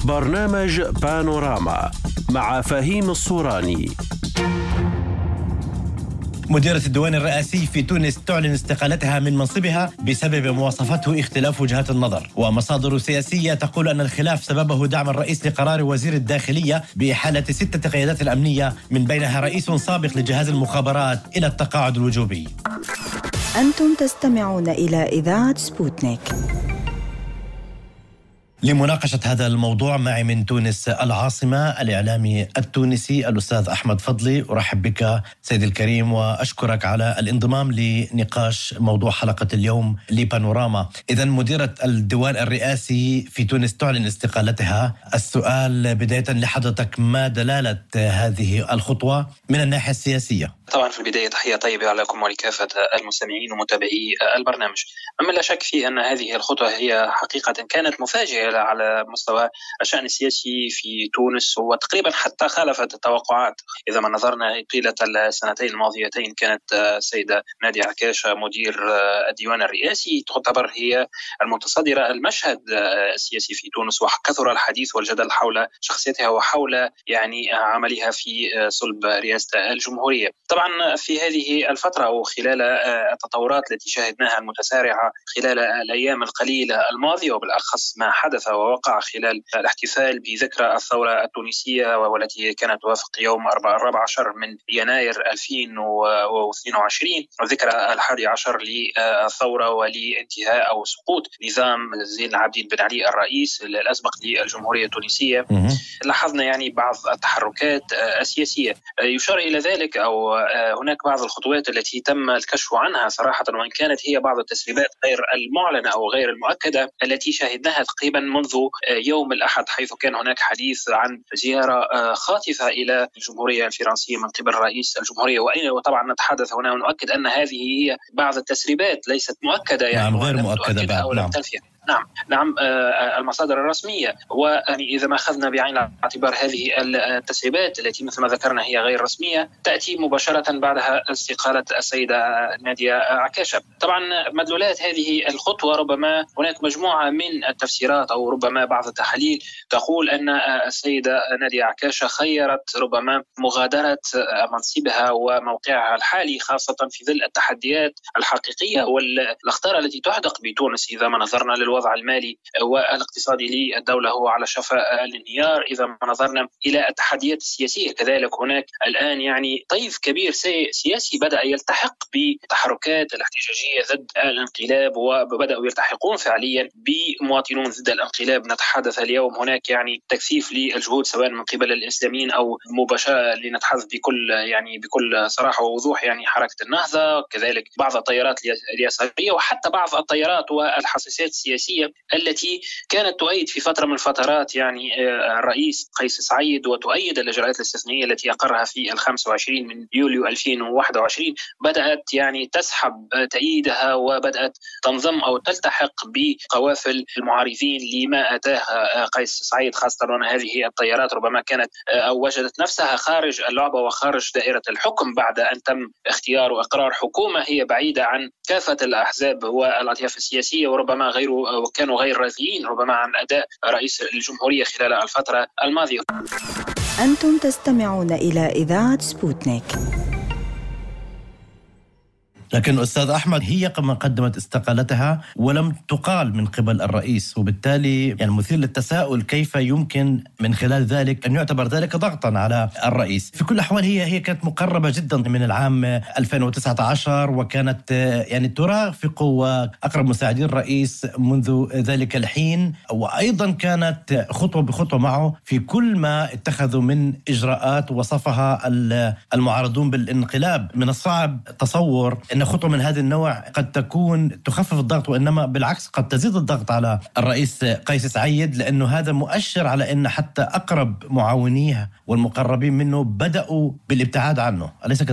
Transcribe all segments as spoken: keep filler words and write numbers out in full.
برنامج بانوراما مع فهيم الصوراني. مديرة الديوان الرئاسي في تونس تعلن استقالتها من منصبها بسبب مواصفته اختلاف وجهات النظر، ومصادر سياسية تقول أن الخلاف سببه دعم الرئيس لقرار وزير الداخلية بإحالة ستة قيادات الأمنية من بينها رئيس سابق لجهاز المخابرات إلى التقاعد الوجوبي. أنتم تستمعون إلى إذاعة سبوتنيك. لمناقشة هذا الموضوع معي من تونس العاصمة الإعلامي التونسي الأستاذ أحمد فضلي. أرحب بك سيد الكريم وأشكرك على الانضمام لنقاش موضوع حلقة اليوم لبانوراما. إذن مديرة الديوان الرئاسي في تونس تعلن استقالتها. السؤال بداية لحضرتك، ما دلالة هذه الخطوة من الناحية السياسية؟ طبعا في البداية تحية طيبة عليكم ولكافة المستمعين ومتابعي البرنامج. أما لا شك فيه أن هذه الخطوة هي حقيقة كانت مفاجئة على مستوى الشأن السياسي في تونس، وتقريبا حتى خالفت التوقعات. إذا ما نظرنا طيلة السنتين الماضيتين كانت السيدة نادية عكاشة مدير الديوان الرئاسي تعتبر هي المتصدرة المشهد السياسي في تونس، وكثر الحديث والجدل حول شخصيتها وحول يعني عملها في صلب رئاسة الجمهورية. طبعا في هذه الفترة وخلال التطورات التي شاهدناها المتسارعة خلال الأيام القليلة الماضية، وبالأخص ما حدث ووقع خلال الاحتفال بذكرى الثورة التونسية والتي كانت توافق يوم الرابع عشر من يناير ألفين واثنين وعشرين، وذكرى الحادي عشر للثورة ولانتهاء أو سقوط نظام زين العابدين بن علي الرئيس الأسبق للجمهورية التونسية. لاحظنا يعني بعض التحركات السياسية يشار إلى ذلك، أو هناك بعض الخطوات التي تم الكشف عنها صراحة، وإن كانت هي بعض التسريبات غير المعلنة أو غير المؤكدة التي شاهدناها تقريبا منذ يوم الأحد، حيث كان هناك حديث عن زيارة خاطفة إلى الجمهورية الفرنسية من قبل رئيس الجمهورية. وطبعا نتحدث هنا ونؤكد أن هذه هي بعض التسريبات ليست مؤكدة، يعني نعم غير مؤكدة بعد. نعم. نعم نعم المصادر الرسمية. ويعني إذا ما أخذنا بعين الاعتبار هذه التسريبات التي مثل ما ذكرنا هي غير رسمية، تأتي مباشرة بعدها استقالة السيدة نادية عكاشة. طبعا مدلولات هذه الخطوة ربما هناك مجموعة من التفسيرات أو ربما بعض التحاليل تقول أن السيدة نادية عكاشة خيرت ربما مغادرة منصبها وموقعها الحالي، خاصة في ظل التحديات الحقيقية والأخطار التي تحدق بتونس. إذا ما نظرنا للوضع المالي والاقتصادي للدولة هو على شفا الانهيار، إذا ما نظرنا إلى التحديات السياسية كذلك هناك الآن يعني طيف كبير سياسي بدأ يلتحق بتحركات الاحتجاجية ضد الانقلاب، وبدأوا يلتحقون فعليا بمواطنون ضد الانقلاب. نتحدث اليوم هناك يعني تكثيف للجهود سواء من قبل الإسلاميين أو مباشرة، لنتحدث بكل يعني بكل صراحة ووضوح يعني حركة النهضة، كذلك بعض التيارات اليسارية وحتى بعض التيارات والحساسيات السياسية التي كانت تؤيد في فترة من الفترات يعني الرئيس قيس سعيد وتؤيد الإجراءات الاستثنائية التي أقرها في الخامس وعشرين من يوليو ألفين وواحد وعشرين، بدأت يعني تسحب تأييدها وبدأت تنضم أو تلتحق بقوافل المعارضين لما أتاها قيس سعيد، خاصة أن هذه التيارات ربما كانت أو وجدت نفسها خارج اللعبة وخارج دائرة الحكم بعد أن تم اختيار وإقرار حكومة هي بعيدة عن كافة الأحزاب والأطياف السياسية، وربما غير وكانوا غير راضيين ربما عن أداء رئيس الجمهورية خلال الفترة الماضية. أنتم تستمعون إلى إذاعة سبوتنيك. لكن أستاذ أحمد، هي كما قدمت استقالتها ولم تقال من قبل الرئيس، وبالتالي يعني مثير للتساؤل كيف يمكن من خلال ذلك أن يعتبر ذلك ضغطا على الرئيس. في كل الأحوال هي هي كانت مقربة جدا من العام ألفين وتسعة عشر، وكانت يعني ترافق وأقرب مساعدين الرئيس منذ ذلك الحين، وأيضا كانت خطوة بخطوة معه في كل ما اتخذوا من إجراءات وصفها المعارضون بالانقلاب. من الصعب تصور أن خطوة من هذا النوع قد تكون تخفف الضغط، وإنما بالعكس قد تزيد الضغط على الرئيس قيس سعيد، لأنه هذا مؤشر على أن حتى أقرب معاونيه والمقربين منه بدأوا بالابتعاد عنه، أليس كذلك؟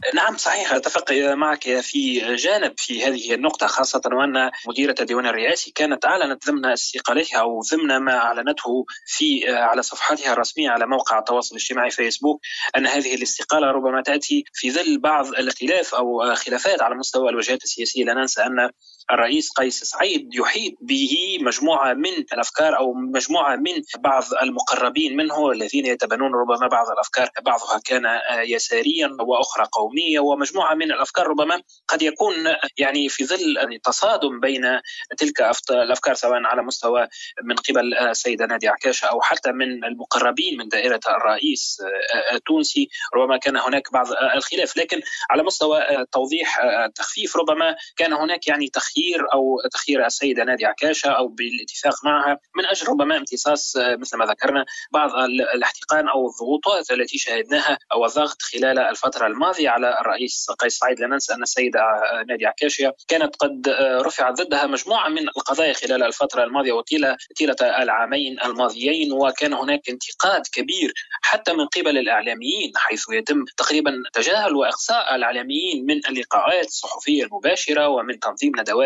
نعم صحيح، أتفق معك في جانب في هذه النقطة، خاصة وأن مديرة الديوان الرئاسي كانت أعلنت ضمن استقالتها أو ضمن ما أعلنته في على صفحتها الرسمية على موقع التواصل الاجتماعي فيسبوك أن هذه الاستقالة ربما تأتي في ظل بعض الاختلاف أو خلافات على مستوى الوجهات السياسية. لا ننسى أن الرئيس قيس سعيد يحيط به مجموعة من الأفكار أو مجموعة من بعض المقربين منه الذين يتبنون ربما بعض الأفكار، بعضها كان يساريا وأخرى قومية، ومجموعة من الأفكار ربما قد يكون يعني في ظل تصادم بين تلك الأفكار سواء على مستوى من قبل السيدة نادية عكاشة أو حتى من المقربين من دائرة الرئيس التونسي، ربما كان هناك بعض الخلاف. لكن على مستوى توضيح التخفيف ربما كان هناك يعني تخيير أو تخيير السيدة نادية عكاشة أو بالاتفاق معها من أجل ربما امتصاص مثل ما ذكرنا بعض الاحتقان أو الضغوطات التي شاهدناها أو الضغط خلال الفترة الماضية على الرئيس قيس سعيد. لا ننسى أن السيدة نادية عكاشة كانت قد رفعت ضدها مجموعة من القضايا خلال الفترة الماضية وطيلة طيلة العامين الماضيين، وكان هناك انتقاد كبير حتى من قبل الإعلاميين، حيث يتم تقريبا تجاهل وإقصاء الإعلاميين من اللقاءات الصحفية المباشرة ومن تنظيم ندوات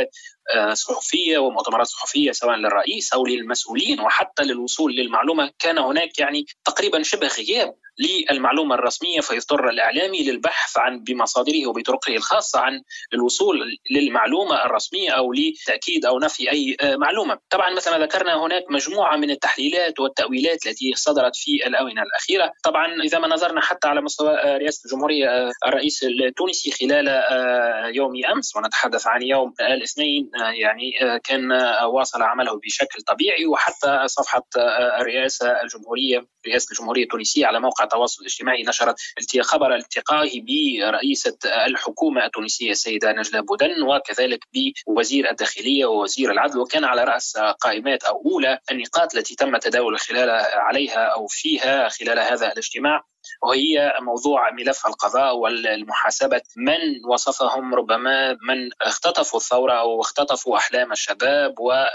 صحفية ومؤتمرات صحفية سواء للرئيس أو للمسؤولين وحتى للوصول للمعلومة. كان هناك يعني تقريبا شبه غياب للمعلومة الرسمية، فيضطر الإعلامي للبحث عن بمصادره وبطرقه الخاصة عن الوصول للمعلومة الرسمية أو لتأكيد أو نفي أي معلومة. طبعا مثل ما ذكرنا هناك مجموعة من التحليلات والتأويلات التي صدرت في الآونة الأخيرة. طبعا إذا ما نظرنا حتى على مستوى رئاسة الجمهورية الرئيس التونسي خلال يوم أمس ونتحدث عن يوم الاثنين يعني كان واصل عمله بشكل طبيعي، وحتى صفحة الرئاسة الجمهورية رئاسة الجمهورية التونسية على موقع التواصل الاجتماعي نشرت خبر التقائه برئيسة الحكومة التونسية السيدة نجلاء بودن وكذلك بوزير الداخلية ووزير العدل، وكان على رأس قائمات أو أولى النقاط التي تم تداول خلال عليها أو فيها خلال هذا الاجتماع، وهي موضوع ملف القضاء والمحاسبة من وصفهم ربما من اختطفوا الثورة أو اختطفوا أحلام الشباب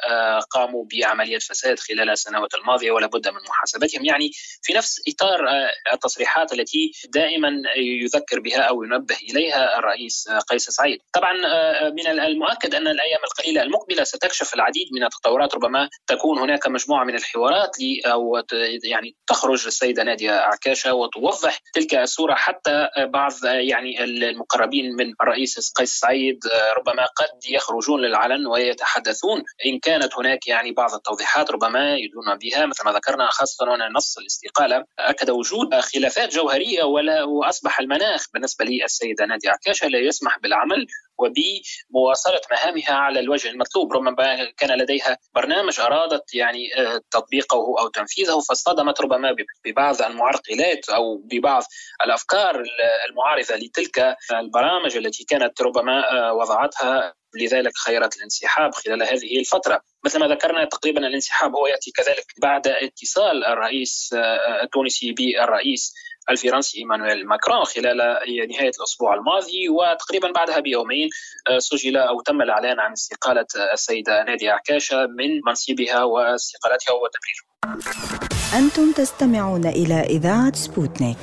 وقاموا بعملية فساد خلال السنوات الماضية ولا بد من محاسبتهم، يعني في نفس إطار التصريحات التي دائما يذكر بها أو ينبه إليها الرئيس قيس سعيد. طبعا من المؤكد أن الأيام القليلة المقبلة ستكشف العديد من التطورات، ربما تكون هناك مجموعة من الحوارات أو يعني تخرج السيدة نادية عكاشة وتوضح تلك الصورة، حتى بعض يعني المقربين من الرئيس قيس سعيد ربما قد يخرجون للعلن ويتحدثون إن كانت هناك يعني بعض التوضيحات ربما يدون بها مثل ما ذكرنا، خاصة وأن نص الاستقالة أكد وجود خلافات جوهرية ولا وأصبح المناخ بالنسبة للسيدة نادية عكاشة لا يسمح بالعمل وبمواصلة مهامها على الوجه المطلوب. ربما كان لديها برنامج أرادت يعني تطبيقه أو تنفيذه فاصطدمت ربما ببعض المعرقلات أو ببعض الأفكار المعارضة لتلك البرامج التي كانت ربما وضعتها، لذلك خيرت الانسحاب خلال هذه الفترة. مثل ما ذكرنا تقريبا الانسحاب هو يأتي كذلك بعد اتصال الرئيس التونسي بالرئيس الفرنسي إيمانويل ماكرون خلال نهاية الأسبوع الماضي، وتقريبا بعدها بيومين سجل أو تم الإعلان عن استقالة السيدة نادية عكاشة من منصبها واستقالتها وتبريرها. أنتم تستمعون إلى إذاعة سبوتنيك.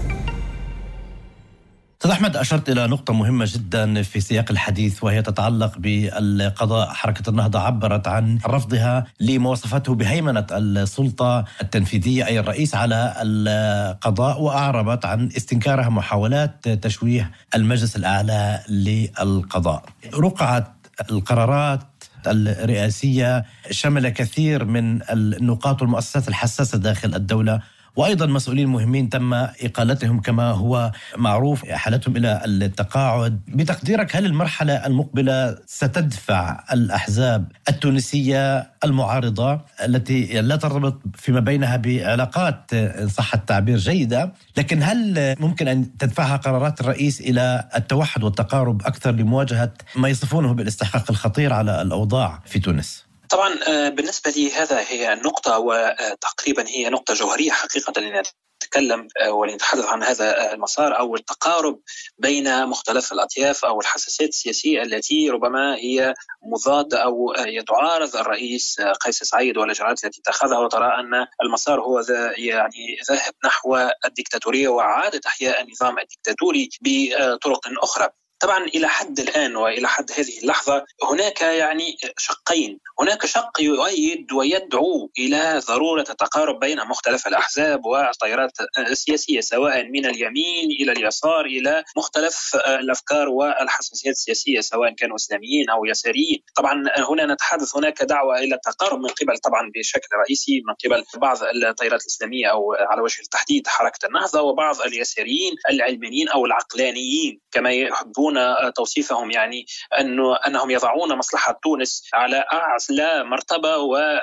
أستاذ أحمد، أشرت إلى نقطة مهمة جدا في سياق الحديث وهي تتعلق بالقضاء. حركة النهضة عبرت عن رفضها لمواصفته بهيمنة السلطة التنفيذية أي الرئيس على القضاء، وأعربت عن استنكارها محاولات تشويه المجلس الأعلى للقضاء. رقعت القرارات الرئاسية شمل كثير من النقاط والمؤسسات الحساسة داخل الدولة، وأيضا مسؤولين مهمين تم إقالتهم كما هو معروف، حالتهم إلى التقاعد. بتقديرك هل المرحلة المقبلة ستدفع الأحزاب التونسية المعارضة التي لا ترتبط فيما بينها بعلاقات إن صح التعبير جيدة، لكن هل ممكن أن تدفعها قرارات الرئيس إلى التوحد والتقارب أكثر لمواجهة ما يصفونه بالاستحقاق الخطير على الأوضاع في تونس؟ طبعا بالنسبة لي هذا هي النقطة، وتقريبا هي نقطة جوهرية حقيقة لنتكلم ولنتحدث عن هذا المسار أو التقارب بين مختلف الأطياف أو الحساسيات السياسية التي ربما هي مضادة أو تعارض الرئيس قيس سعيد والإجراءات التي اتخذها، وترى أن المسار هو يعني ذاهب نحو الديكتاتورية وإعادة إحياء النظام الديكتاتوري بطرق أخرى. طبعا إلى حد الآن وإلى حد هذه اللحظة هناك يعني شقين، هناك شق يؤيد ويدعو إلى ضرورة التقارب بين مختلف الأحزاب والتيارات السياسية سواء من اليمين إلى اليسار إلى مختلف الأفكار والحساسيات السياسية سواء كانوا إسلاميين أو يساريين. طبعا هنا نتحدث هناك دعوة إلى التقارب من قبل طبعا بشكل رئيسي من قبل بعض التيارات الإسلامية أو على وجه التحديد حركة النهضة، وبعض اليساريين العلمانيين أو العقلانيين كما يحبون توصيفهم، يعني أنه أنهم يضعون مصلحة تونس على أعلى مرتبة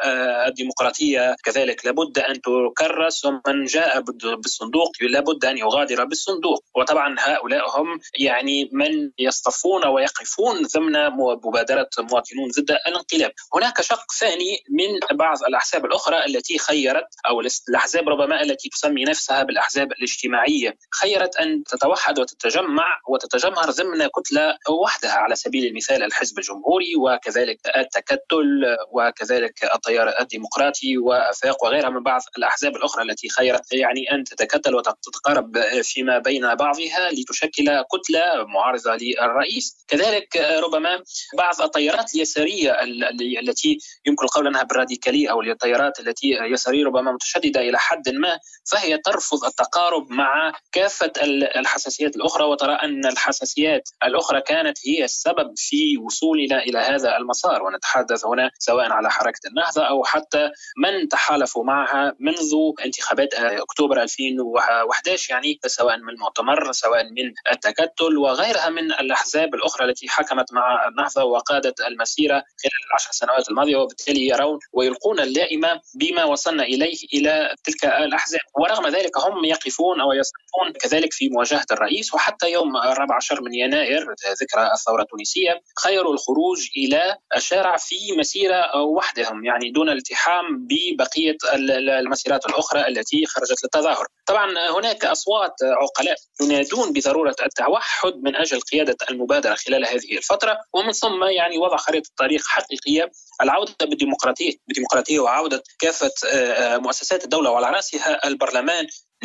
والديمقراطية كذلك لابد أن تكرس، ومن جاء بالصندوق لابد أن يغادر بالصندوق. وطبعا هؤلاء هم يعني من يصطفون ويقفون ضمن مبادرة مواطنون ضد الانقلاب. هناك شق ثاني من بعض الأحزاب الأخرى التي خيرت أو الأحزاب ربما التي تسمي نفسها بالأحزاب الاجتماعية خيرت أن تتوحد وتتجمع وتتجمهر ضمن كتلة وحدها، على سبيل المثال الحزب الجمهوري وكذلك التكتل وكذلك التيار الديمقراطي وآفاق وغيرها من بعض الأحزاب الأخرى التي خيرت يعني أن تتكتل وتتقارب فيما بين بعضها لتشكل كتلة معارضة للرئيس. كذلك ربما بعض التيارات اليسارية التي يمكن القول أنها بالراديكالية أو التيارات التي يسارية ربما متشددة إلى حد ما، فهي ترفض التقارب مع كافة الحساسيات الأخرى، وترى أن الحساسيات الأخرى كانت هي السبب في وصولنا إلى هذا المسار. ونتحدث هنا سواء على حركة النهضة أو حتى من تحالفوا معها منذ انتخابات أكتوبر ألفين وأحد عشر، يعني سواء من المؤتمر سواء من التكتل وغيرها من الأحزاب الأخرى التي حكمت مع النهضة وقادت المسيرة خلال العشر سنوات الماضية، وبالتالي يرون ويلقون اللائمة بما وصلنا إليه إلى تلك الأحزاب. ورغم ذلك هم يقفون أو يصفون كذلك في مواجهة الرئيس. وحتى يوم الرابع عشر من يناير ذكرى الثورة التونسية خيروا الخروج إلى الشارع في مسيرة وحدهم، يعني دون الالتحام ببقية المسيرات الأخرى التي خرجت للتظاهر. طبعا هناك أصوات عقلاء ينادون بضرورة التوحد من أجل قيادة المبادرة خلال هذه الفترة، ومن ثم يعني وضع خريطة طريق حقيقية، العودة بالديمقراطية بالديمقراطية وعودة كافة مؤسسات الدولة وعلى رأسها البرلمان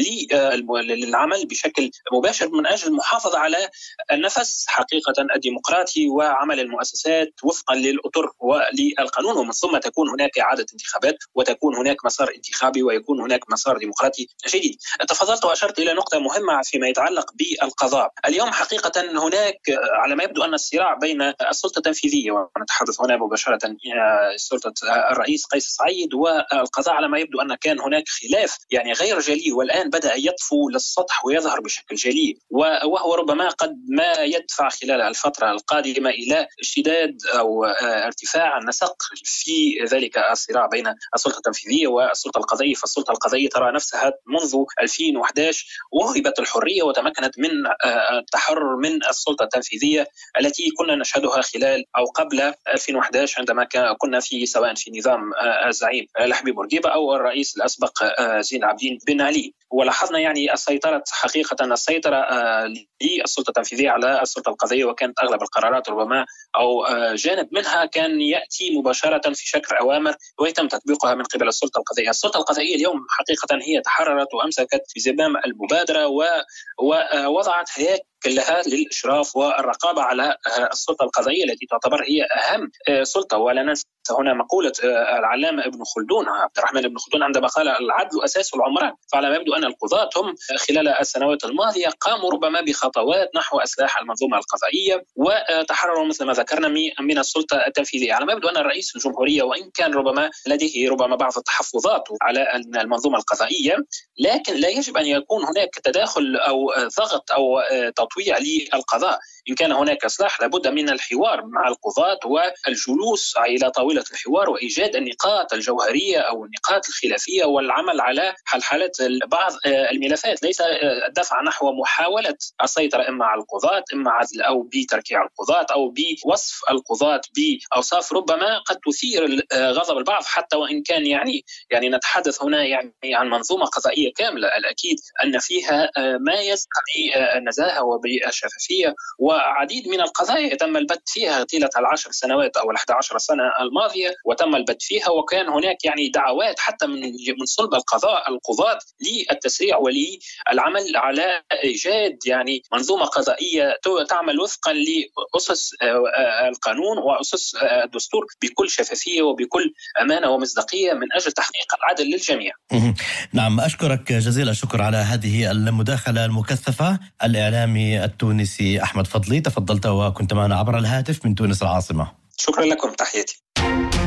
للعمل بشكل مباشر من أجل المحافظة على النفس حقيقة الديمقراطي وعمل المؤسسات وفقا للأطر وللقانون، ومن ثم تكون هناك إعادة انتخابات وتكون هناك مسار انتخابي ويكون هناك مسار ديمقراطي جديد. تفضلت وأشرت إلى نقطة مهمة فيما يتعلق بالقضاء. اليوم حقيقة هناك على ما يبدو أن الصراع بين السلطة التنفيذية، ونتحدث هنا مباشرة سلطة الرئيس قيس سعيد، والقضاء، على ما يبدو أن كان هناك خلاف يعني غير جلي والآن بدأ يطفو للسطح ويظهر بشكل جلي، وهو ربما قد ما يدفع خلال الفترة القادمة إلى اشتداد أو ارتفاع النسق في ذلك الصراع بين السلطة التنفيذية والسلطة القضائية. فالسلطة القضائية ترى نفسها منذ ألفين وأحد عشر وهبت الحرية وتمكنت من التحرر من السلطة التنفيذية التي كنا نشهدها خلال أو قبل ألفين وأحد عشر عندما كنا في سواء في نظام الزعيم لحبيب بورقيبة أو الرئيس الأسبق زين العابدين بن علي. ولاحظنا يعني السيطرة حقيقة السيطرة للسلطة التنفيذية على السلطة القضائية، وكانت أغلب القرارات ربما أو جانب منها كان يأتي مباشرة في شكل أوامر ويتم تطبيقها من قبل السلطة القضائية. السلطة القضائية اليوم حقيقة هي تحررت وأمسكت في زمام المبادرة ووضعت هيك كلها للإشراف والرقابة على السلطة القضائية التي تعتبر هي أهم سلطة. ولا ننسى هنا مقولة العلامة ابن خلدون عبد الرحمن ابن خلدون عندما قال العدل أساس العمران. فعلى ما يبدو أن القضاة هم خلال السنوات الماضية قاموا ربما بخطوات نحو إصلاح المنظومة القضائية وتحرروا مثل ما ذكرنا من السلطة التنفيذية. على ما يبدو أن الرئيس الجمهورية وإن كان ربما لديه ربما بعض التحفظات على المنظومة القضائية، لكن لا يجب أن يكون هناك تداخل أو ضغط أو تطويع للقضاء. إن كان هناك إصلاح لابد من الحوار مع القضاة والجلوس إلى طاولة الحوار وإيجاد النقاط الجوهرية أو النقاط الخلافية والعمل على حلحلة بعض الملفات، ليس الدفع نحو محاولة السيطرة إما على القضاة إما عزل أو بتركيع القضاة أو بوصف القضاة بأوصاف ربما قد تثير غضب البعض، حتى وإن كان يعني يعني نتحدث هنا يعني عن منظومة قضائية كاملة الأكيد أن فيها ما يسعى بالنزاهة وبالشفافية، وعديد من القضايا تم البت فيها طيلة العشر سنوات أو الأحد عشر سنة الماضية وتم البت فيها، وكان هناك يعني دعوات حتى من من صلب القضاء القضاة للتسريع وللعمل على إيجاد يعني منظومة قضائية تعمل وفقا لأسس القانون وأسس الدستور بكل شفافية وبكل أمانة ومصداقية من أجل تحقيق العدل للجميع. نعم، أشكرك جزيل الشكر على هذه المداخلة المكثفة. الإعلامي التونسي أحمد فضلي، تفضلت وكنت معنا عبر الهاتف من تونس العاصمة. شكرا لكم، تحياتي.